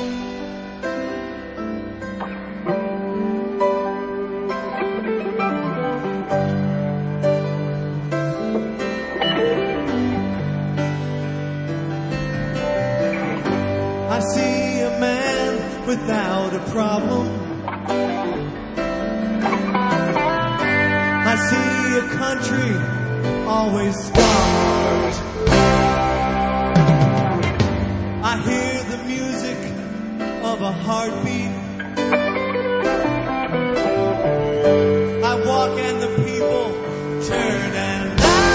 I see a man without a problem. I see a country always scarred. I hear the music of a heartbeat. I walk and the people turn and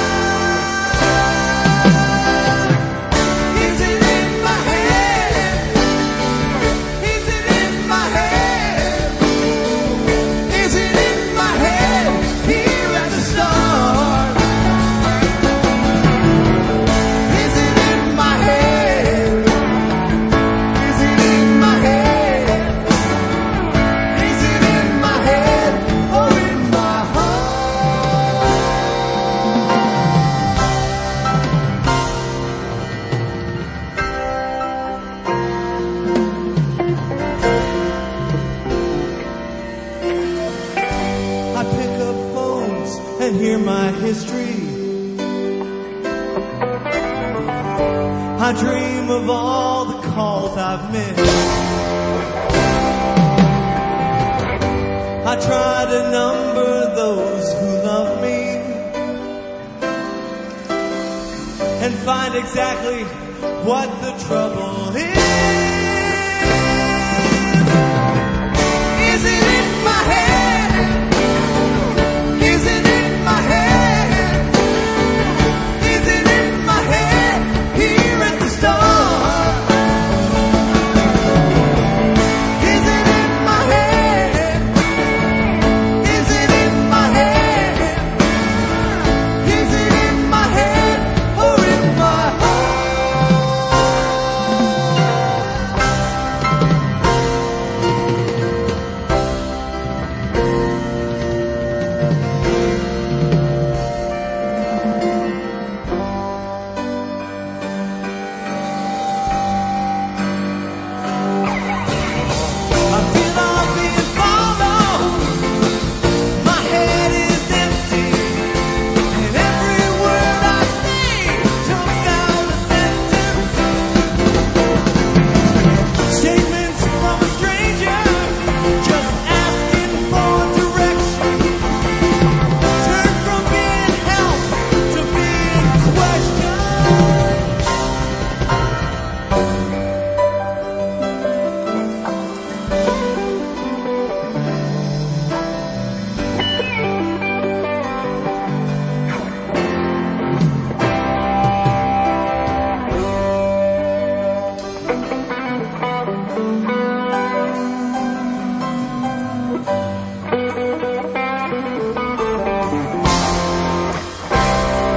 and hear my history. I dream of all the calls I've missed. I try to number those who love me and find exactly what the trouble is. Is it in my head?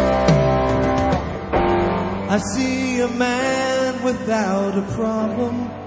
I see a man without a problem.